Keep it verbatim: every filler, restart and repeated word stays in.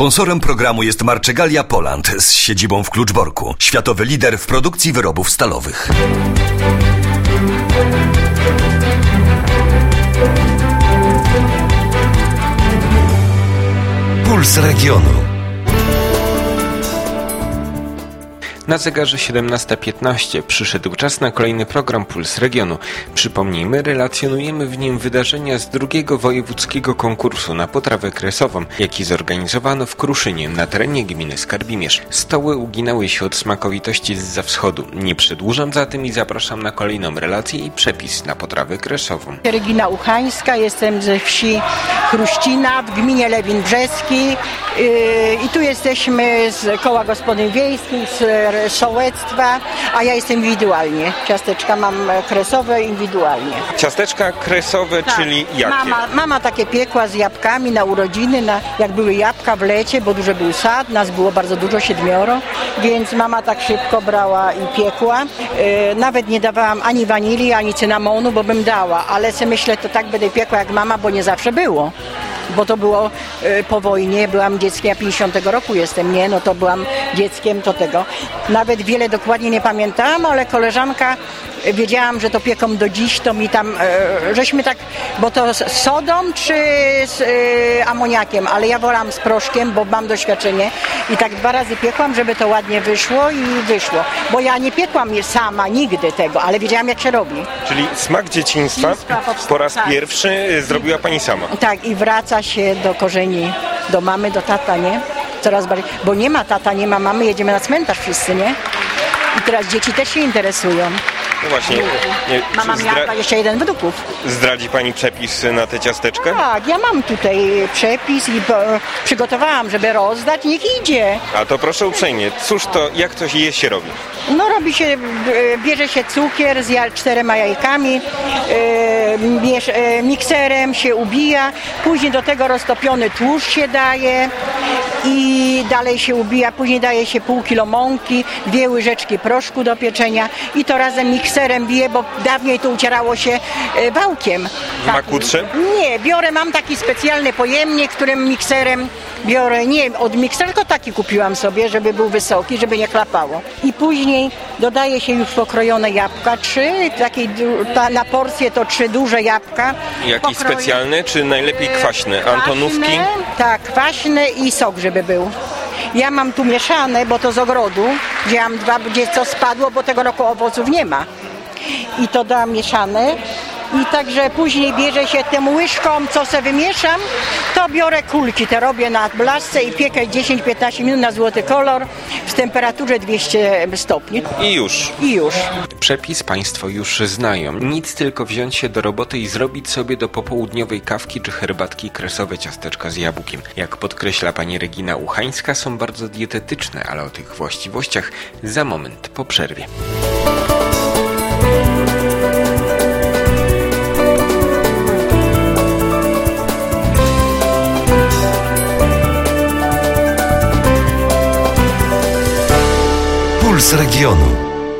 Sponsorem programu jest Marczegalia Poland z siedzibą w Kluczborku. Światowy lider w produkcji wyrobów stalowych. Puls Regionu. Na zegarze siedemnasta piętnaście przyszedł czas na kolejny program Puls Regionu. Przypomnijmy, relacjonujemy w nim wydarzenia z drugiego wojewódzkiego konkursu na potrawę kresową, jaki zorganizowano w Kruszynie na terenie gminy Skarbimierz. Stoły uginały się od smakowitości zza wschodu. Nie przedłużam zatem i zapraszam na kolejną relację i przepis na potrawę kresową. Regina Uchańska, jestem ze wsi Chruścina w gminie Lewin Brzeski i tu jesteśmy z koła gospodyń wiejskich, z sołectwa, a ja jestem indywidualnie. Ciasteczka mam kresowe indywidualnie. Ciasteczka kresowe, tak, czyli jakie? Mama, mama takie piekła z jabłkami na urodziny, na, jak były jabłka w lecie, bo duży był sad, nas było bardzo dużo, siedmioro, więc mama tak szybko brała i piekła. Yy, nawet nie dawałam ani wanilii, ani cynamonu, bo bym dała, ale sobie myślę, to tak będę piekła jak mama, bo nie zawsze było. Bo to było y, po wojnie, byłam dzieckiem, ja pięćdziesiątego roku jestem, nie, no to byłam dzieckiem, to tego. Nawet wiele dokładnie nie pamiętałam, ale koleżanka, y, wiedziałam, że to pieką do dziś, to mi tam, y, żeśmy tak, bo to z sodą czy z y, amoniakiem, ale ja wolałam z proszkiem, bo mam doświadczenie i tak dwa razy piekłam, żeby to ładnie wyszło i wyszło. Bo ja nie piekłam je sama nigdy tego, ale wiedziałam, jak się robi. Czyli smak dzieciństwa, dzieciństwa po raz tak. pierwszy zrobiła pani sama. Tak, i wraca się do korzeni, do mamy, do tata, nie? Coraz bardziej, bo nie ma tata, nie ma mamy, jedziemy na cmentarz wszyscy, nie? I teraz dzieci też się interesują. No właśnie. Nie, Mama miała zdra... dwadzieścia jeden wnuków. Zdradzi pani przepis na tę ciasteczkę? Tak, ja mam tutaj przepis i po, przygotowałam, żeby rozdać, niech idzie. A to proszę uprzejmie, cóż to, jak to je się robi? No robi się, bierze się cukier z jaj, czterema jajkami, bierz, mikserem się ubija, później do tego roztopiony tłuszcz się daje i dalej się ubija, później daje się pół kilo mąki, dwie łyżeczki proszku do pieczenia i to razem mikserem bije, bo dawniej to ucierało się wałkiem. W makutrze? Nie, biorę, mam taki specjalny pojemnik, którym mikserem biorę, nie od miksera, tylko taki kupiłam sobie, żeby był wysoki, żeby nie klapało. I później dodaje się już pokrojone jabłka, trzy, takiej, na porcję to trzy duże jabłka. Jakieś specjalne, czy najlepiej kwaśne? Antonówki? Kwaśne, tak, kwaśne i sok, żeby był. Ja mam tu mieszane, bo to z ogrodu, gdzie mam dwa, gdzie co spadło, bo tego roku owoców nie ma. I to dam mieszane. I także później bierze się tym łyżką, co sobie wymieszam, to biorę kulki, te robię na blaszce i piekę dziesięć do piętnastu minut na złoty kolor w temperaturze dwieście stopni. I już. I już. Przepis państwo już znają. Nic tylko wziąć się do roboty i zrobić sobie do popołudniowej kawki czy herbatki kresowe ciasteczka z jabłkiem. Jak podkreśla pani Regina Uchańska, są bardzo dietetyczne, ale o tych właściwościach za moment po przerwie. Puls Regionu.